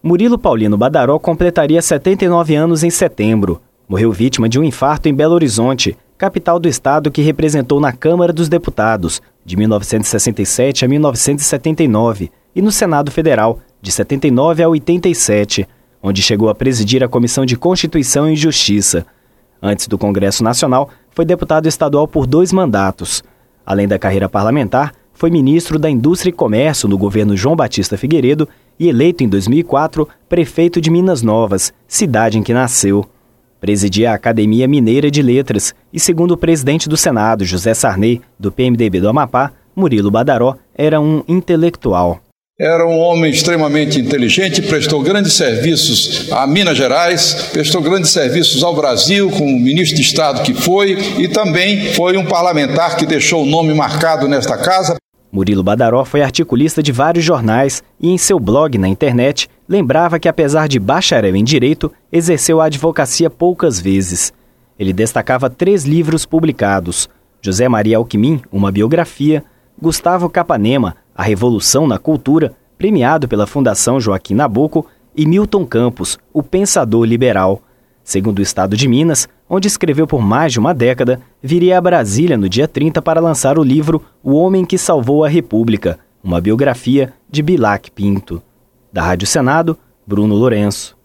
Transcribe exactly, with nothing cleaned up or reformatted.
Murilo Paulino Badaró completaria setenta e nove anos em setembro. Morreu vítima de um infarto em Belo Horizonte, capital do estado que representou na Câmara dos Deputados, de mil novecentos e sessenta e sete a mil novecentos e setenta e nove, e no Senado Federal, de setenta e nove a oitenta e sete, onde chegou a presidir a Comissão de Constituição e Justiça. Antes do Congresso Nacional, foi deputado estadual por dois mandatos. Além da carreira parlamentar, foi ministro da Indústria e Comércio no governo João Batista Figueiredo e eleito em dois mil e quatro prefeito de Minas Novas, cidade em que nasceu. Presidia a Academia Mineira de Letras e, segundo o presidente do Senado, José Sarney, do P M D B do Amapá, Murilo Badaró era um intelectual. Era um homem extremamente inteligente, prestou grandes serviços a Minas Gerais, prestou grandes serviços ao Brasil, como ministro de Estado que foi, e também foi um parlamentar que deixou o nome marcado nesta casa. Murilo Badaró foi articulista de vários jornais e, em seu blog na internet, lembrava que, apesar de bacharel em Direito, exerceu a advocacia poucas vezes. Ele destacava três livros publicados: José Maria Alckmin, uma biografia; Gustavo Capanema, A Revolução na Cultura, premiado pela Fundação Joaquim Nabuco; e Milton Campos, O Pensador Liberal. Segundo o estado de Minas, onde escreveu por mais de uma década, viria a Brasília no dia trinta para lançar o livro O Homem que Salvou a República, uma biografia de Bilac Pinto. Da Rádio Senado, Bruno Lourenço.